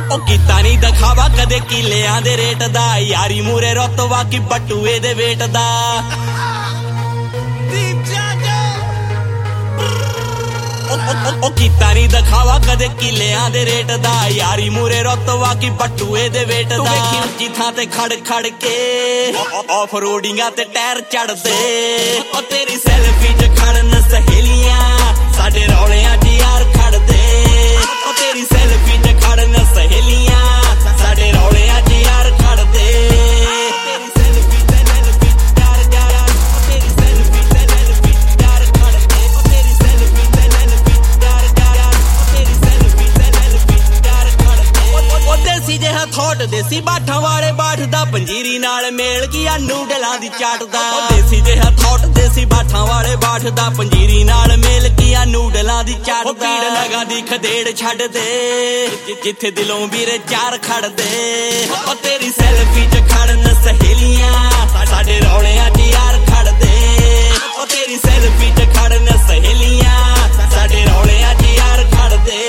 ਉਹ ਕੀਤਾ ਨਹੀਂ ਦਿਖਾਵਾ ਕਦੇ ਕਿੱਲਿਆਂ ਦੇ ਰੇਟ ਦਾ ਯਾਰੀ ਮੂਰੇ ਰਤਵਾ ਕੀ ਬਟੂਏ ਦੇ ਵੇਟ ਦਾ ਉਹ ਕੀਤਾ ਨਹੀਂ ਦਿਖਾਵਾ ਕਦੇ ਕਿੱਲਿਆਂ ਦੇ ਰੇਟ ਦਾ ਯਾਰੀ ਮੂਰੇ ਰਤਵਾ ਕੀ ਬਟੂਏ ਦੇ ਵੇਟ ਦਾ ਵੇਖੀ ਉੱਚੀ ਥਾਂ ਤੇ ਖੜ ਖੜ ਕੇ ਆਫ ਰੋਡਿੰਗਾਂ ਤੇ ਟਾਇਰ ਚੜਦੇ ਉਹ ਤੇਰੀ ਸੈਲਫੀ ਚ ਖੜਨ ਸਹੇਲੀਆਂ ਸਾਡੇ ਰੌਲਿਆਂ 'ਚ ਯਾਰ ਖੜਦੇ ਉਹ ਤੇਰੀ ਸੈਲਫੀ ਚ ਖੜਨ ਸਹੇਲੀਆਂ ਸਾਡੇ ਰੌਲਿਆਂ 'ਚ ਯਾਰ ਖੜਦੇ ਥੋਟ ਦੇਸੀ ਬਾਠਾਂ ਵਾਲੇ ਬਾਠ ਦਾ ਪੰਜੀਰੀ ਨਾਲ ਮੇਲ ਕੀਆ ਨੂਡਲਾਂ ਦੀ ਚਾਟ ਦਾ ਦੇਸੀ ਜਿਹਾ ਥੋਟ ਦੇਸੀ ਬਾਠਾਂ ਵਾਲੇ ਬਾਠ ਦਾ ਪੰਜੀਰੀ ਨਾਲ ਮੇਲ ਕੀਆ ਨੂਡਲਾਂ ਦੀ ਚਾਟ ਦਾ ਪੀੜ ਲਗਾ ਦੀ ਖਦੇੜ ਛੱਡ ਦੇ ਜਿੱਥੇ ਦਿਲੋਂ ਵੀਰੇ ਚਾਰ ਖੜਦੇ ਉਹ ਤੇਰੀ ਸੈਲਫੀ ਚ ਖੜਨ ਸਹੇਲੀਆਂ ਸਾਡੇ ਰੌਲਿਆਂ 'ਚ ਯਾਰ ਖੜਦੇ ਉਹ ਤੇਰੀ ਸੈਲਫੀ ਚ ਖੜਨ ਸਹੇਲੀਆਂ ਸਾਡੇ ਰੌਲਿਆਂ 'ਚ ਯਾਰ ਖੜਦੇ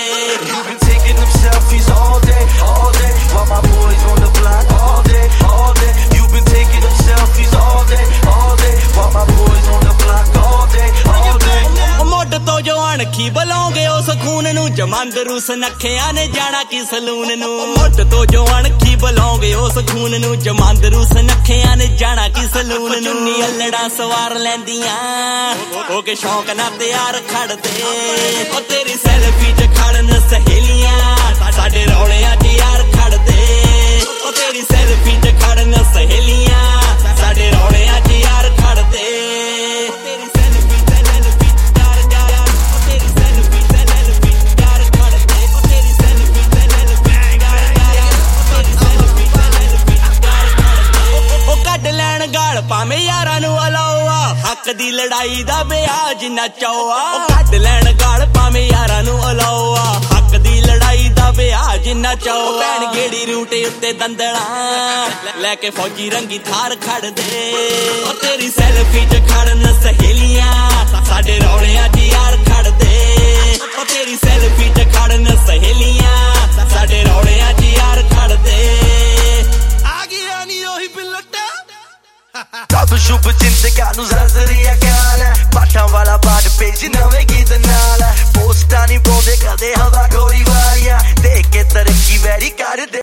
While my boys on the block all day. You've been taking them selfies all day. While my boys on the block all day. ਮੁੱਢ ਤੋਂ ਜੋ ਅਣਖੀ ਬੁਲਾਉਂਗੇ ਉਸ ਖੂਨ ਨੂੰ ਜਮਾਂਦਰੂ ਸੁਨੱਖਿਆਂ ਨੇ ਜਾਣਾ ਕਿ ਸਲੂਨ ਨੂੰ ਮੁੱਢ ਤੋਂ ਜੋ ਅਣਖੀ ਬੁਲਾਉਂਗੇ ਉਸ ਖੂਨ ਨੂੰ ਜਮਾਂਦਰੂ ਸੁਨੱਖਿਆਂ ਨੇ ਜਾਣਾ ਕਿ ਸਲੂਨ ਨੂੰ ਨੀ ਅਲੜਾ ਸਵਾਰ ਲੈਂਦੀਆਂ ਹੋ ਕੇ ਸ਼ੌਂਕ ਨਾਲ ਤਿਆਰ ਖੜਦੇ ਉਹ ਤੇਰੀ ਸੈਲਫੀ ਚ ਖੜਨ ਸਹੇਲੀਆਂ ਸਾਡੇ ਰੌਲਿਆਂ 'ਚ ਯਾਰ ਖੜਦੇ ਉਹ ਤੇਰੀ ਸੈਲਫੀ ਚ ਖੜਨ ਸਹੇਲੀਆਂ ਸਾਡੇ ਰੌਲਿਆਂ 'ਚ ਯਾਰ ਖੜਦੇ ਤੇਰੀ ਸੈਲਫੀ ਭਾਵੇਂ ਯਾਰਾਂ ਨੂੰ ਅਲਾਵਾ ਹੱਕ ਦੀ ਲੜਾਈ ਦਾ ਵਿਆਜ ਨਾ ਚੌਆ ਕੱਢ ਲੈਣ ਗਾਲ ਭਾਵੇਂ ਯਾਰਾਂ ਨੂੰ ਅਲਾਵਾ ਹੱਕ ਦੀ ਲੜਾਈ ਦਾ ਵਿਆਜ ਨਾ ਚੌਆ ਭੈਣ ਗੇੜੀ ਰੂਟੇ ਉੱਤੇ ਦੰਦਲਾਂ ਲੈ ਕੇ ਫੌਜੀ ਰੰਗੀ ਥਾਰ ਖੜਦੇ ਉਹ ਤੇਰੀ ਸੈਲਫੀ ਚ ਖੜਨ ਸਹੇਲੀਆਂ ਸਾਡੇ ਰੌਲਿਆਂ 'ਚ ਯਾਰ ਖੜਦੇ ਉਹ ਤੇਰੀ ਸੈਲਫੀ ਚ ਖੜਨ ਸਹੇਲੀਆਂ ਸਾਡੇ ਰੌਲਿਆਂ 'ਚ ਯਾਰ ਖੜਦੇ ਆ ਗਿਆ ਨੀ ਉਹੀ ਬਿੱਲਟਾ ਰੱਬ ਸ਼ੁਭ ਚਿੰਤਕਾਂ ਨੂੰ ਜ਼ਰੀਆ ਕਹਿਣਾ ਬਾਠਾਂ ਵਾਲਾ ਬਾਠ ਪੇਜ ਨਵੇਂ